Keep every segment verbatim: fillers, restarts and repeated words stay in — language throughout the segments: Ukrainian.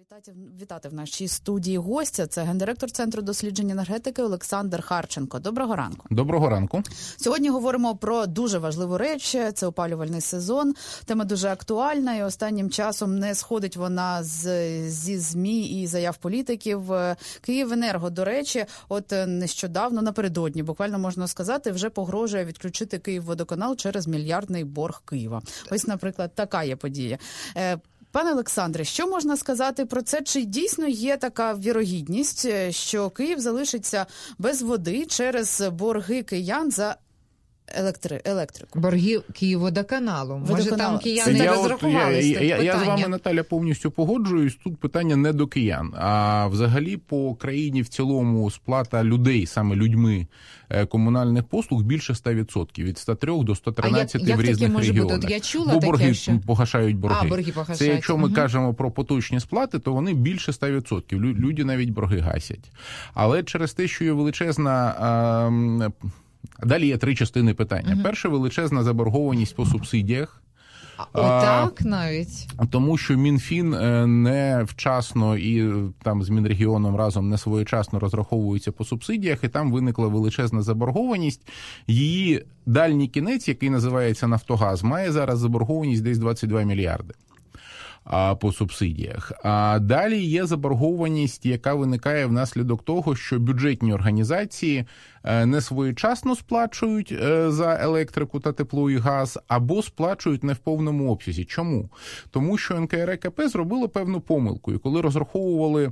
Вітати, вітати в нашій студії гостя. Це гендиректор Центру досліджень енергетики Олександр Харченко. Доброго ранку. Доброго ранку. Сьогодні говоримо про дуже важливу реч. Це опалювальний сезон. Тема дуже актуальна і останнім часом не сходить вона з, зі ЗМІ і заяв політиків. Київенерго, до речі, от нещодавно, напередодні, буквально можна сказати, вже погрожує відключити Київводоканал через мільярдний борг Києва. Ось, наприклад, така є подія. Пане Олександре, що можна сказати про це? Чи дійсно є така вірогідність, що Київ залишиться без води через борги киян за електри... електрику? Борги Київводоканалу. Може, там кияни я розрахувалися? Я, я, я з вами, Наталя, повністю погоджуюсь. Тут питання не до киян, а взагалі по країні в цілому сплата людей, саме людьми, комунальних послуг більше сто відсотків, від сто три до сто тринадцять як, в як різних регіонах. Бути? Я чула Бо таке, борги що... погашають борги. А, борги погашають. Це якщо ми угу. кажемо про поточні сплати, то вони більше ста відсотків. Люди навіть борги гасять. Але через те, що є величезна... А, далі є три частини питання. Угу. Перше, величезна заборгованість по субсидіях. Отак навіть? Тому що Мінфін не вчасно і там з Мінрегіоном разом не своєчасно розраховується по субсидіях, і там виникла величезна заборгованість. Її дальній кінець, який називається Нафтогаз, має зараз заборгованість десь двадцять два мільярди по субсидіях. А далі є заборгованість, яка виникає внаслідок того, що бюджетні організації не своєчасно сплачують за електрику та тепло і газ, або сплачують не в повному обсязі. Чому? Тому що ен ка ер е ка пе зробило певну помилку, і коли розраховували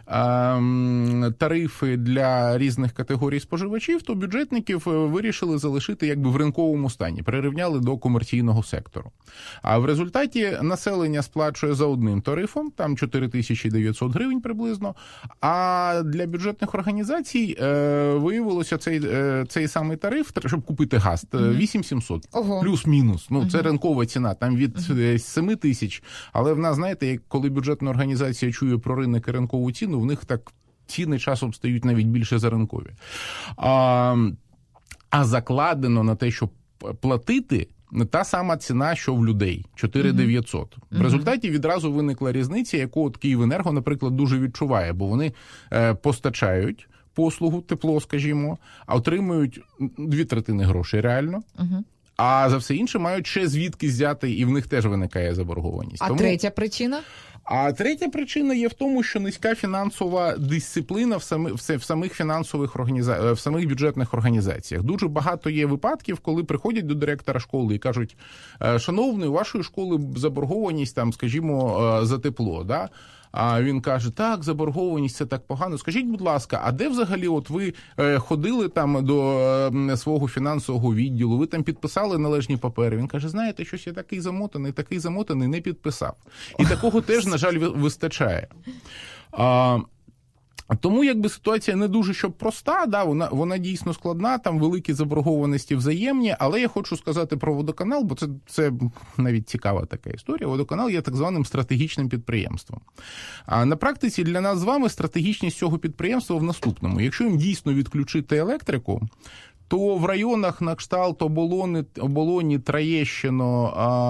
ем, тарифи для різних категорій споживачів, то бюджетників вирішили залишити якби в ринковому стані, прирівняли до комерційного сектору. А в результаті населення сплачує за одним тарифом, там чотири тисячі дев'ятсот гривень приблизно, а для бюджетних організацій е, виявилося цей, е, цей самий тариф, щоб купити газ, вісім тисяч сімсот, ого, плюс-мінус. Ну, це ринкова ціна, там від сім тисяч, але в нас, знаєте, коли бюджетна організація чує про ринок і ринкову ціну, в них так ціни часом стають навіть більше за ринкові. А, а закладено на те, щоб платити, та сама ціна, що в людей – чотири тисячі дев'ятсот. Uh-huh. В результаті відразу виникла різниця, яку от Київенерго, наприклад, дуже відчуває, бо вони е, постачають послугу, тепло, скажімо, а отримують дві третини грошей реально. Uh-huh. А за все інше мають ще звідки взяти, і в них теж виникає заборгованість. А Тому... третя причина? А третя причина є в тому, що низька фінансова дисципліна в самих, в самих фінансових організаціях, в самих бюджетних організаціях. Дуже багато є випадків, коли приходять до директора школи і кажуть: шановний, у вашої школи заборгованість, там, скажімо, за тепло, да? А він каже: так, заборгованість, це так погано. Скажіть, будь ласка, а де взагалі от ви ходили там до свого фінансового відділу, ви там підписали належні папери? Він каже: знаєте, щось я такий замотаний, такий замотаний, не підписав. І такого теж, на жаль, вистачає. А, Тому якби ситуація не дуже щоб проста, да, вона, вона дійсно складна, там великі заборгованості взаємні, але я хочу сказати про водоканал, бо це, це навіть цікава така історія. Водоканал є так званим стратегічним підприємством. А на практиці для нас з вами стратегічність цього підприємства в наступному. Якщо їм дійсно відключити електрику, то в районах на кшталт Оболони, Оболоні, Троєщино,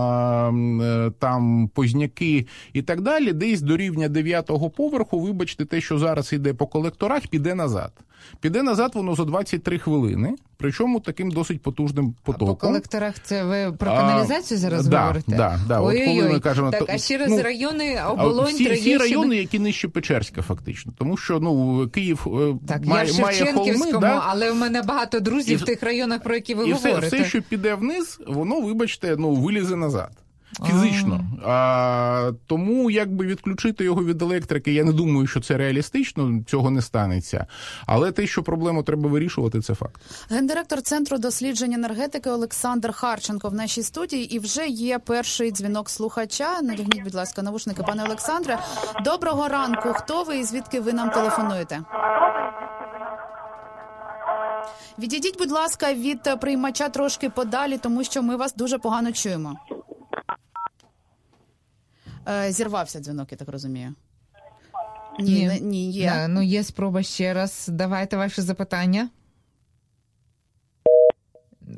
а, там Позняки і так далі, десь до рівня дев'ятого поверху, вибачте, те, що зараз йде по колекторах, піде назад. Піде назад воно за двадцять три хвилини, причому таким досить потужним потоком. А по колекторах це ви про каналізацію зараз а, говорите? Так, да, да. Ой-ой-ой. От коли ми кажемо, так, а ще раз ну, райони Оболонь, всі, Троєщина... всі райони, які нижче Печерська, фактично. Тому що ну, Київ так, має, я має холми. Да? Але в мене багато друзів і, в тих районах, про які ви і говорите. І все, все, що піде вниз, воно, вибачте, ну, вилізе назад. Фізично. А, тому якби відключити його від електрики, я не думаю, що це реалістично, цього не станеться. Але те, що проблему треба вирішувати, це факт. Гендиректор Центру досліджень енергетики Олександр Харченко в нашій студії. І вже є перший дзвінок слухача. Надягніть, будь ласка, навушники, пане Олександре. Доброго ранку. Хто ви і звідки ви нам телефонуєте? Відійдіть, будь ласка, від приймача трошки подалі, тому що ми вас дуже погано чуємо. Зірвався дзвінок, я так розумію. Ні, ні, не, ні є. Да, ну, є спроба ще раз. Давайте ваше запитання.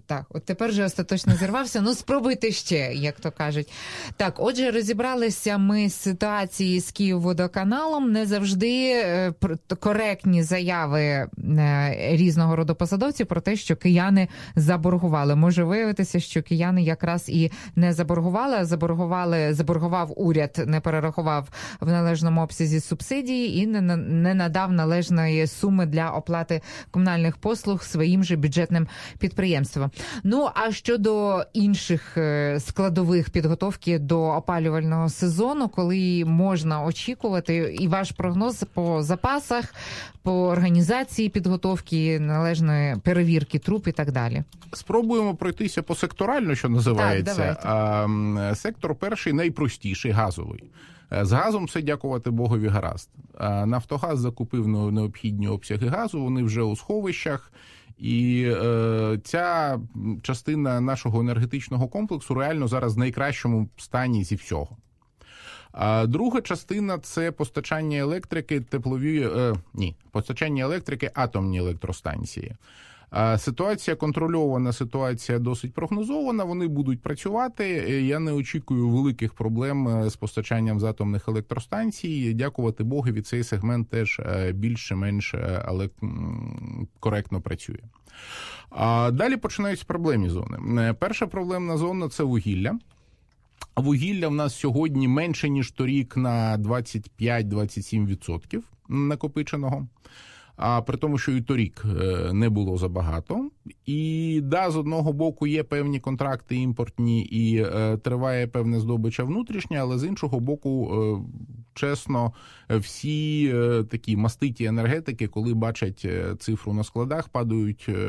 Так, от тепер вже остаточно зірвався. Ну, спробуйте ще, як то кажуть. Так, отже, розібралися ми з ситуації з Київводоканалом. Не завжди коректні заяви різного роду посадовців про те, що кияни заборгували. Може виявитися, що кияни якраз і не заборгували, а заборгували, заборгував уряд, не перерахував в належному обсязі субсидії і не, не надав належної суми для оплати комунальних послуг своїм же бюджетним підприємствам. Ну, а щодо інших складових підготовки до опалювального сезону, коли можна очікувати, і ваш прогноз по запасах, по організації підготовки, належної перевірки труб і так далі? Спробуємо пройтися посекторально, що називається. Так, сектор перший найпростіший, газовий. З газом все, дякувати Богові, гаразд. Нафтогаз закупив необхідні обсяги газу, вони вже у сховищах. І е, ця частина нашого енергетичного комплексу реально зараз в найкращому стані зі всього. А друга частина – це постачання електрики, теплові, е, ні, постачання електрики, атомні електростанції. А ситуація контрольована, ситуація досить прогнозована, вони будуть працювати. Я не очікую великих проблем з постачанням з атомних електростанцій. Дякувати Богові, цей сегмент теж більше-менш, але коректно працює. А далі починаються проблемні зони. Перша проблемна зона – це вугілля. Вугілля в нас сьогодні менше, ніж торік, на двадцять п'ять - двадцять сім відсотків накопиченого. А при тому, що і торік не було забагато. І, да, з одного боку є певні контракти імпортні і е, триває певне здобича внутрішня, але з іншого боку, е, чесно, всі е, такі маститі енергетики, коли бачать цифру на складах, падають, е,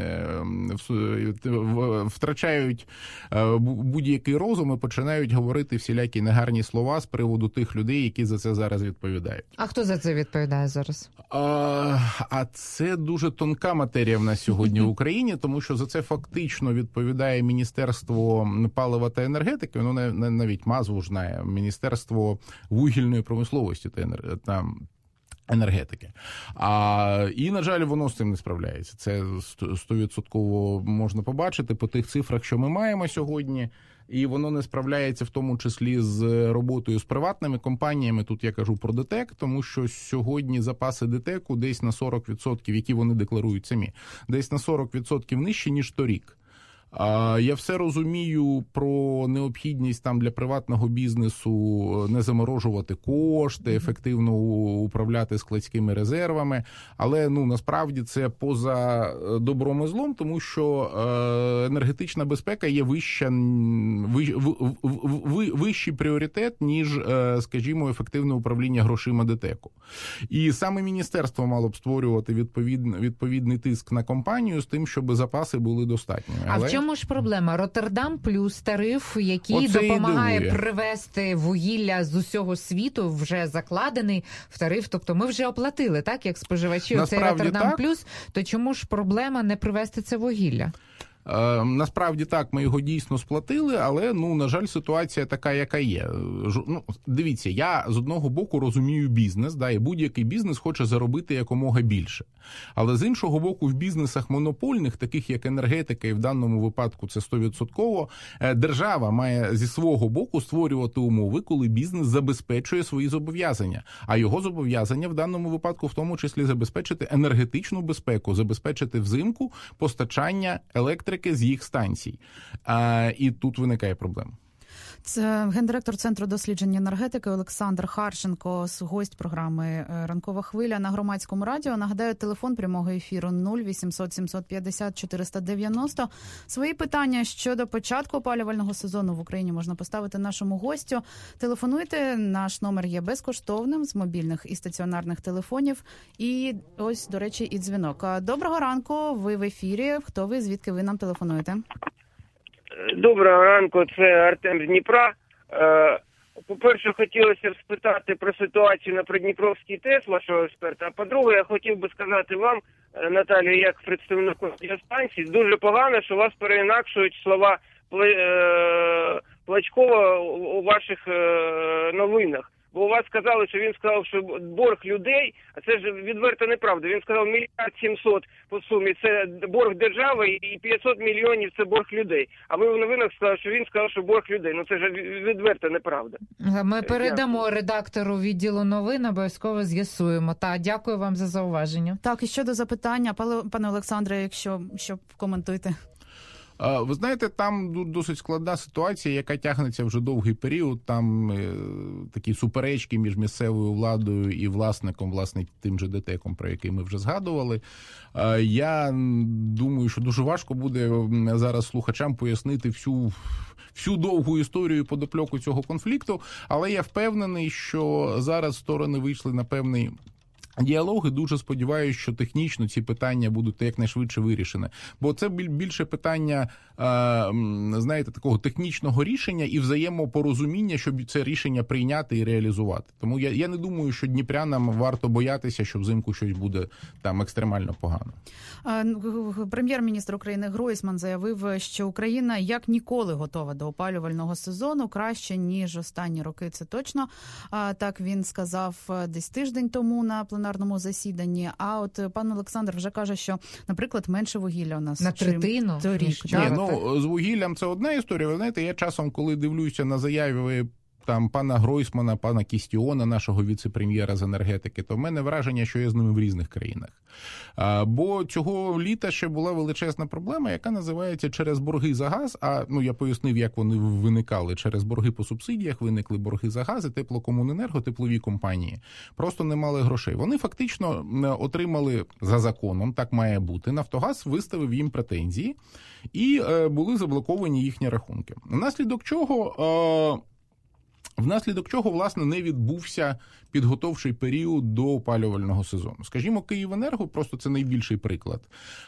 е, втрачають е, будь-який розум і починають говорити всілякі негарні слова з приводу тих людей, які за це зараз відповідають. А хто за це відповідає зараз? А, а це дуже тонка матерія в нас сьогодні в Україні, тому що за це фактично відповідає Міністерство палива та енергетики, воно навіть назву ж знає, Міністерство вугільної промисловості та енергетики. А, і, на жаль, воно з цим не справляється. Це сто відсотків можна побачити по тих цифрах, що ми маємо сьогодні. І воно не справляється в тому числі з роботою з приватними компаніями. Тут я кажу про ДТЕК, тому що сьогодні запаси ДТЕКу десь на сорок відсотків, які вони декларують самі, десь на сорок відсотків нижче, ніж торік. Я все розумію про необхідність там для приватного бізнесу не заморожувати кошти, ефективно управляти складськими резервами, але ну насправді це поза добром і злом, тому що енергетична безпека є вища, вищий пріоритет, ніж, скажімо, ефективне управління грошима ДТЕКу. І саме міністерство мало б створювати відповідний, відповідний тиск на компанію з тим, щоб запаси були достатніми. Але... В чому ж проблема? Роттердам плюс тариф, який Оце допомагає привезти вугілля з усього світу, вже закладений в тариф. Тобто ми вже оплатили, так, як споживачі, оцей Роттердам плюс, то чому ж проблема не привезти це вугілля? Насправді так, ми його дійсно сплатили, але, ну, на жаль, ситуація така, яка є. Ну, дивіться, я з одного боку розумію бізнес, да, і будь-який бізнес хоче заробити якомога більше. Але з іншого боку, в бізнесах монопольних, таких як енергетика, і в даному випадку це сто відсотків, держава має зі свого боку створювати умови, коли бізнес забезпечує свої зобов'язання. А його зобов'язання в даному випадку в тому числі забезпечити енергетичну безпеку, забезпечити взимку постачання електрики з їх станцій. А, і тут виникає проблема. Це гендиректор Центру дослідження енергетики Олександр Харченко, гость програми «Ранкова хвиля» на Громадському радіо. Нагадаю, телефон прямого ефіру нуль вісімсот сімсот п'ятдесят чотириста дев'яносто. Свої питання щодо початку опалювального сезону в Україні можна поставити нашому гостю. Телефонуйте, наш номер є безкоштовним з мобільних і стаціонарних телефонів. І ось, до речі, і дзвінок. Доброго ранку, ви в ефірі. Хто ви, звідки ви нам телефонуєте? Доброго ранку, це Артем з Дніпра. По-перше, хотілося б спитати про ситуацію на Придніпровській ТЕС, вашого експерта. А по-друге, я хотів би сказати вам, Наталію, як представнику радіостанції, дуже погано, що вас переінакшують слова Плачкова у ваших новинах. Бо у вас сказали, що він сказав, що борг людей, а це ж відверто неправда. Він сказав мільярд сімсот по сумі це борг держави і п'ятсот мільйонів це борг людей. А ви в новинах сказали, що він сказав, що борг людей. Ну це ж відверто неправда. Ми передамо дякую. редактору відділу новин, обов'язково з'ясуємо. Та, дякую вам за зауваження. Так, і щодо запитання, пане Олександре, якщо що коментуйте. Ви знаєте, там досить складна ситуація, яка тягнеться вже довгий період. Там е, такі суперечки між місцевою владою і власником, власне, тим же ДТЕКом, про який ми вже згадували. Е, я думаю, що дуже важко буде зараз слухачам пояснити всю всю довгу історію і подопльоку цього конфлікту, але я впевнений, що зараз сторони вийшли на певний діалоги. Дуже сподіваюся, що технічно ці питання будуть якнайшвидше вирішені. Бо це більше питання, знаєте, такого технічного рішення і взаємопорозуміння, щоб це рішення прийняти і реалізувати. Тому я, я не думаю, що дніпрянам варто боятися, що взимку щось буде там екстремально погано. Прем'єр-міністр України Гройсман заявив, що Україна як ніколи готова до опалювального сезону, краще, ніж останні роки, це точно. Так він сказав десь тиждень тому на пленарному засіданні. А от пан Олександр вже каже, що, наприклад, менше вугілля у нас на третину торік. Ні, ну, з вугіллям це одна історія. Ви знаєте, я часом, коли дивлюся на заяви там пана Гройсмана, пана Кістіона, нашого віце-прем'єра з енергетики, то в мене враження, що я з ними в різних країнах. А, бо цього літа ще була величезна проблема, яка називається через борги за газ, а ну я пояснив, як вони виникали. Через борги по субсидіях виникли борги за газ, і теплокомуненерго, теплові компанії просто не мали грошей. Вони фактично отримали за законом, так має бути, Нафтогаз виставив їм претензії і е, були заблоковані їхні рахунки. Внаслідок чого... Е, Внаслідок чого, власне, не відбувся підготовчий період до опалювального сезону. Скажімо, Київенерго, просто це найбільший приклад,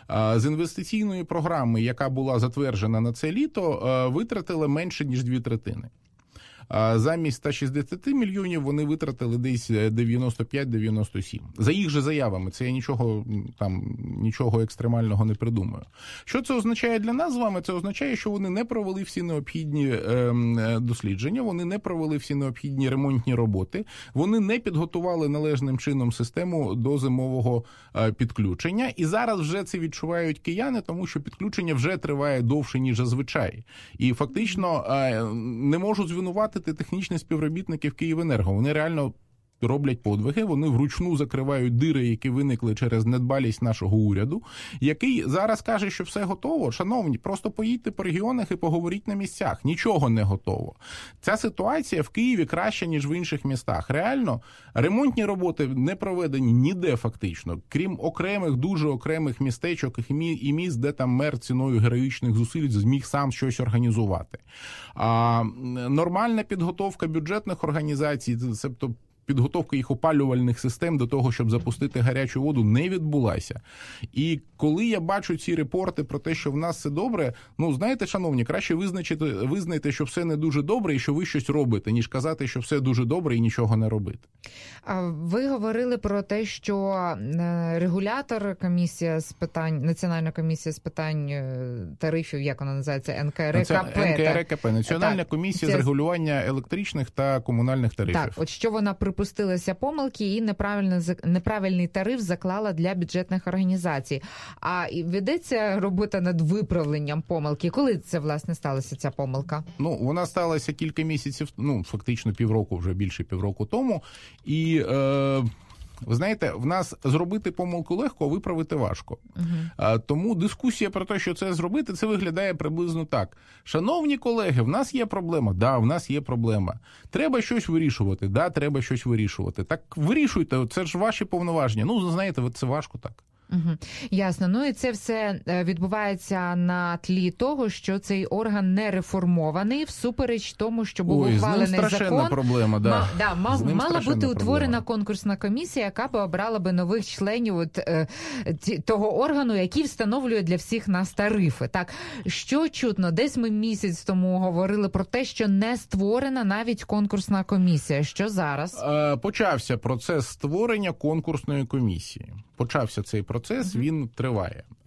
з інвестиційної програми, яка була затверджена на це літо, витратила менше, ніж дві третини. Замість ста шістдесяти мільйонів вони витратили десь дев'яносто п'ять - дев'яносто сім. За їх же заявами, це я нічого там нічого екстремального не придумаю. Що це означає для нас з вами? Це означає, що вони не провели всі необхідні е, дослідження, вони не провели всі необхідні ремонтні роботи, вони не підготували належним чином систему до зимового е, підключення. І зараз вже це відчувають кияни, тому що підключення вже триває довше, ніж зазвичай. І фактично е, не можуть звинувати технічних співробітників Київенерго. Вони реально роблять подвиги, вони вручну закривають дири, які виникли через недбалість нашого уряду, який зараз каже, що все готово. Шановні, просто поїдьте по регіонах і поговоріть на місцях. Нічого не готово. Ця ситуація в Києві краща, ніж в інших містах. Реально, ремонтні роботи не проведені ніде фактично, крім окремих, дуже окремих містечок і міст, де там мер ціною героїчних зусиль зміг сам щось організувати. А нормальна підготовка бюджетних організацій, тобто підготовка їх опалювальних систем до того, щоб запустити гарячу воду, не відбулася. І коли я бачу ці репорти про те, що в нас все добре, ну, знаєте, шановні, краще визначити, визнайте, що все не дуже добре і що ви щось робите, ніж казати, що все дуже добре і нічого не робити. Ви говорили про те, що регулятор, комісія з питань, Національна комісія з питань тарифів, як вона називається, ен ка ер е ка пе. ен ка ер е ка пе, Національна комісія з регулювання електричних та комунальних тарифів. Так, от що вона припустилася помилки і неправильний тариф заклала для бюджетних організацій. А ведеться робота над виправленням помилки. Коли це, власне, сталася ця помилка? Ну, вона сталася кілька місяців, ну, фактично півроку, вже більше півроку тому. І, е, ви знаєте, в нас зробити помилку легко, а виправити важко. Uh-huh. Тому дискусія про те, що це зробити, це виглядає приблизно так. Шановні колеги, в нас є проблема. Да, в нас є проблема. Треба щось вирішувати. Да, треба щось вирішувати. Так вирішуйте, це ж ваші повноваження. Ну, знаєте, це важко так. Угу. Ясно. Ну і це все відбувається на тлі того, що цей орган не реформований, всупереч тому, що був Ой, ухвалений з ним страшенна закон. проблема, да. Ма, да, мав, мала бути утворена проблема. конкурсна комісія, яка б обрала би нових членів от, е, ті, того органу, який встановлює для всіх нас тарифи. Так, що чутно? Десь ми місяць тому говорили про те, що не створена навіть конкурсна комісія. Що зараз? Е, почався процес створення конкурсної комісії. Почався цей процес, він триває.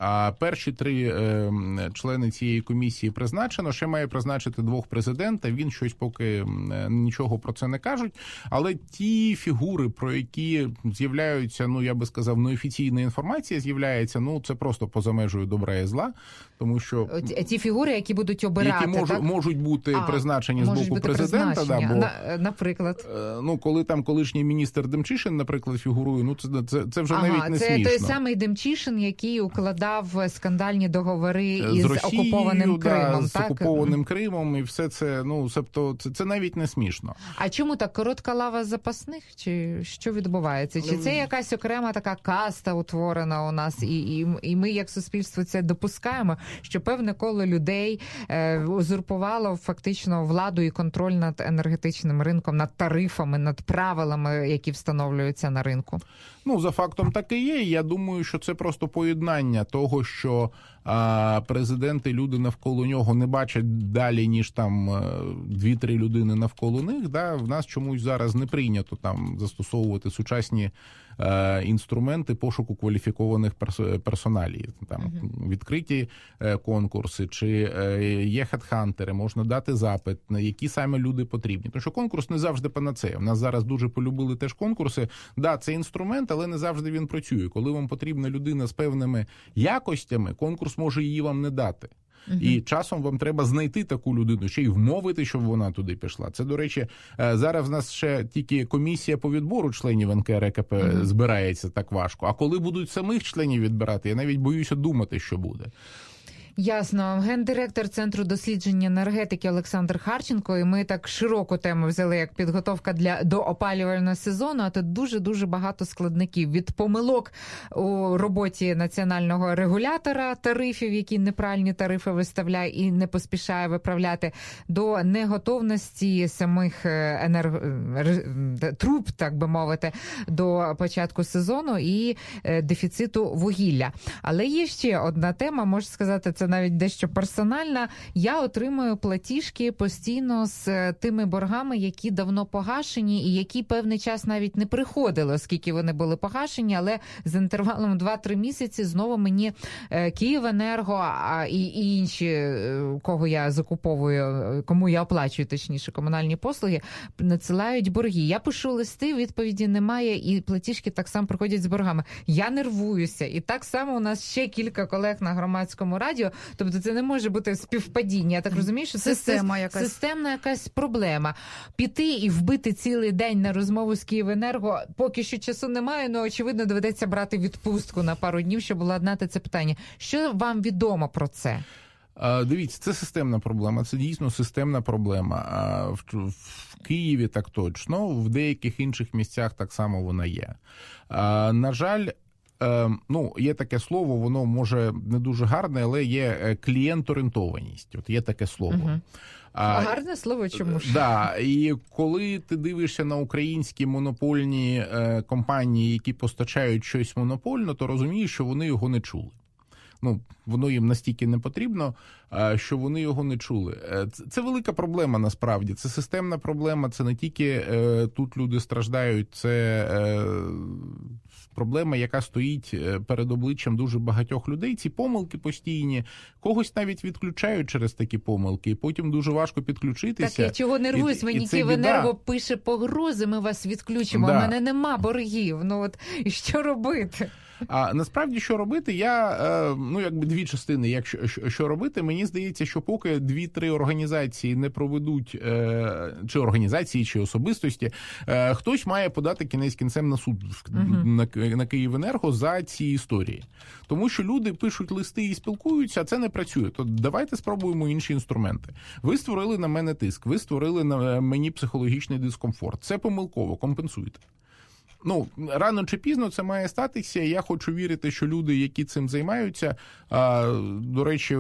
А перші три е, члени цієї комісії призначено, ще має призначити двох президента, він щось поки нічого про це не кажуть, але ті фігури, про які з'являються, ну, я би сказав, неофіційна інформація з'являється, ну, це просто поза межою добра і зла, тому що... Ті фігури, які будуть обирати, які можуть, так? можуть бути а, призначені з боку президента. Да, бо, На, наприклад? Ну, коли там колишній міністр Демчишин, наприклад, фігурує, ну, це, це, це вже ага, навіть не це смішно. Це той самий Демчишин, який укладав скандальні договори із Росією, окупованим да, Кримом, з так? окупованим Кримом, і все це, ну, себто, це, це навіть не смішно. А чому так? Коротка лава запасних? Чи що відбувається? Чи це якась окрема така каста утворена у нас, і, і, і ми, як суспільство, це допускаємо, що певне коло людей е, узурпувало фактично владу і контроль над енергетичним ринком, над тарифами, над правилами, які встановлюються на ринку? Ну, за фактом так і є. Я думаю, що це просто поєднання того, що а, президенти, люди навколо нього не бачать далі, ніж там дві-три людини навколо них. Да? В нас чомусь зараз не прийнято там застосовувати сучасні е, інструменти пошуку кваліфікованих перс- персоналів. Там uh-huh. відкриті е, конкурси, чи е, є хедхантери, можна дати запит, на які саме люди потрібні. Тому що конкурс не завжди панацея. В нас зараз дуже полюбили теж конкурси. Да, це інструмент, але не завжди він працює. Коли вам потрібна людина з певними якостями, конкурс може її вам не дати. Uh-huh. І часом вам треба знайти таку людину, ще й вмовити, щоб вона туди пішла. Це, до речі, зараз в нас ще тільки комісія по відбору членів ен ка ер е ка пе uh-huh. збирається так важко. А коли будуть самих членів відбирати, я навіть боюся думати, що буде. Ясно. Гендиректор Центру дослідження енергетики Олександр Харченко, і ми так широку тему взяли, як підготовка для до опалювального сезону, а тут дуже-дуже багато складників. Від помилок у роботі національного регулятора тарифів, які неправильні тарифи виставляє і не поспішає виправляти, до неготовності самих енерго... труб, так би мовити, до початку сезону і дефіциту вугілля. Але є ще одна тема, можна сказати, це навіть дещо персональна. Я отримую платіжки постійно з тими боргами, які давно погашені і які певний час навіть не приходили, оскільки вони були погашені, але з інтервалом два-три місяці знову мені Київенерго і, і інші, кого я закуповую, кому я оплачую, точніше, комунальні послуги, надсилають борги. Я пишу листи, відповіді немає, і платіжки так само приходять з боргами. Я нервуюся. І так само у нас ще кілька колег на Громадському радіо. Тобто це не може бути співпадіння. Я так розумію, що це Система якась. системна якась проблема. Піти і вбити цілий день на розмову з Київенерго, поки що часу немає, але, очевидно, доведеться брати відпустку на пару днів, щоб владнати це питання. Що вам відомо про це? Дивіться, це системна проблема, це дійсно системна проблема. В, в Києві так точно, в деяких інших місцях так само вона є. На жаль, ну, є таке слово, воно може не дуже гарне, але є клієнт-орієнтованість. От є таке слово. Угу. А, гарне слово чому ж? Да, і коли ти дивишся на українські монопольні е, компанії, які постачають щось монопольно, то розумієш, що вони його не чули. Ну, воно їм настільки не потрібно, що вони його не чули. Це, це велика проблема, насправді. Це системна проблема, це не тільки е, тут люди страждають, це е, проблема, яка стоїть перед обличчям дуже багатьох людей. Ці помилки постійні, когось навіть відключають через такі помилки, і потім дуже важко підключитися. Так, я чого нервуюсь, мені Київенерго пише погрози, ми вас відключимо, да. У мене нема боргів. Ну от, і що робити? А насправді, що робити, я, ну, якби дві частини, якщо що робити, мені здається, що поки дві-три організації не проведуть, чи організації, чи особистості, хтось має подати кінець кінцем на суд uh-huh. на, на Київенерго за ці історії. Тому що люди пишуть листи і спілкуються, а це не працює. То давайте спробуємо інші інструменти. Ви створили на мене тиск, ви створили на мені психологічний дискомфорт. Це помилково, компенсуйте. Ну, рано чи пізно це має статися. Я хочу вірити, що люди, які цим займаються, а, до речі,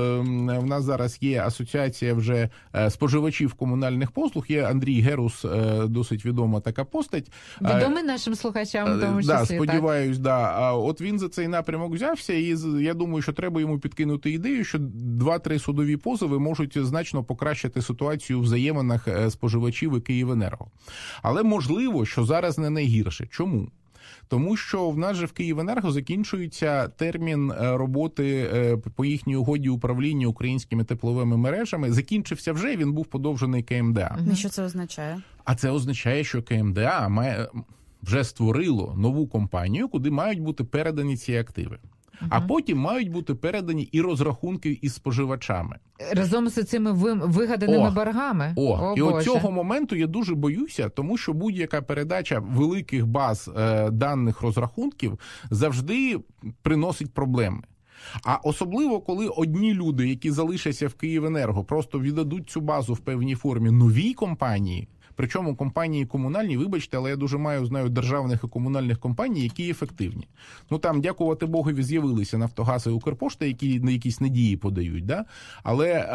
в нас зараз є асоціація вже споживачів комунальних послуг, є Андрій Герус, досить відома така постать. Відомий нашим слухачам, в тому числі, да, сподіваюсь, так. Да. А от він за цей напрямок взявся, і я думаю, що треба йому підкинути ідею, що два-три судові позови можуть значно покращити ситуацію в взаєминах споживачів і Київенерго. Але можливо, що зараз не найгірше. Чому? Тому що в нас же в Київенерго закінчується термін роботи по їхній угоді управління українськими тепловими мережами. Закінчився вже, він був подовжений КМДА. І що це означає? А це означає, що КМДА має, вже створило нову компанію, куди мають бути передані ці активи. Uh-huh. А потім мають бути передані і розрахунки із споживачами. Разом з цими вигаданими о, боргами? О, о і Боже. от цього моменту я дуже боюся, тому що будь-яка передача великих баз е, даних розрахунків завжди приносить проблеми. А особливо, коли одні люди, які залишаться в Київенерго, просто віддадуть цю базу в певній формі новій компанії, причому компанії комунальні, вибачте, але я дуже маю, знаю, державних і комунальних компаній, які ефективні. Ну там, дякувати Богові, з'явилися Нафтогаз і Укрпошта, які на якісь надії подають, да? Але е,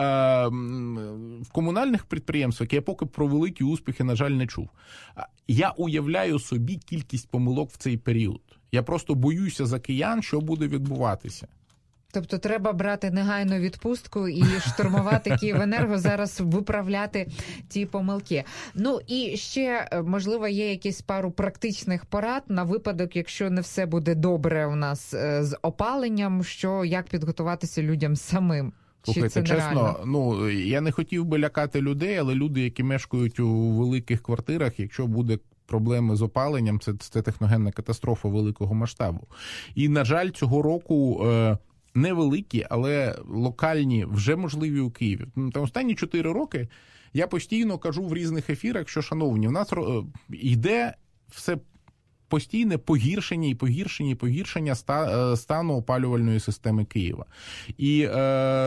в комунальних підприємствах я поки про великі успіхи, на жаль, не чув. Я уявляю собі кількість помилок в цей період. Я просто боюся за киян, що буде відбуватися. Тобто треба брати негайну відпустку і штурмувати Київенерго, зараз виправляти ті помилки. Ну і ще, можливо, є якісь пару практичних порад на випадок, якщо не все буде добре у нас з опаленням, що як підготуватися людям самим. Слухайте, чесно, ну, я не хотів би лякати людей, але люди, які мешкають у великих квартирах, якщо буде проблеми з опаленням, це, це техногенна катастрофа великого масштабу. І, на жаль, цього року е, невеликі, але локальні вже можливі у Києві. Там останні чотири роки я постійно кажу в різних ефірах, що, шановні, в нас е, йде все постійне погіршення і погіршення і погіршення стану опалювальної системи Києва. І е,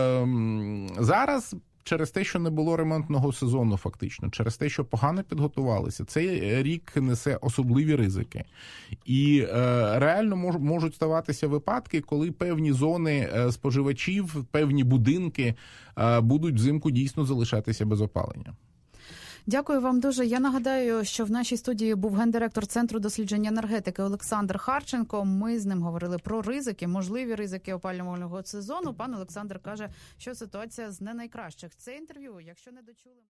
зараз через те, що не було ремонтного сезону фактично, через те, що погано підготувалися, цей рік несе особливі ризики. І е, реально мож, можуть ставатися випадки, коли певні зони е, споживачів, певні будинки е, будуть взимку дійсно залишатися без опалення. Дякую вам дуже. Я нагадаю, що в нашій студії був гендиректор Центру дослідження енергетики Олександр Харченко. Ми з ним говорили про ризики, можливі ризики опалювального сезону. Пан Олександр каже, що ситуація з не найкращих. Це інтерв'ю, якщо не дочули...